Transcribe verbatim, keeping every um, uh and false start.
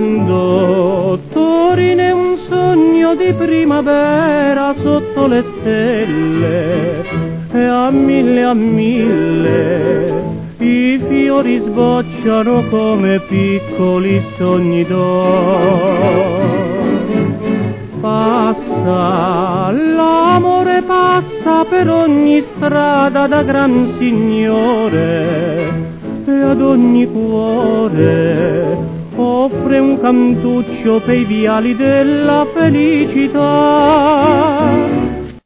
quando Torino è un sogno di primavera sotto le stelle, e a mille a mille i fiori sbocciano come piccoli sogni d'oro. Passa, l'amore passa per ogni strada da gran signore, e ad ogni cuore offre un cantuccio pei viali della felicità.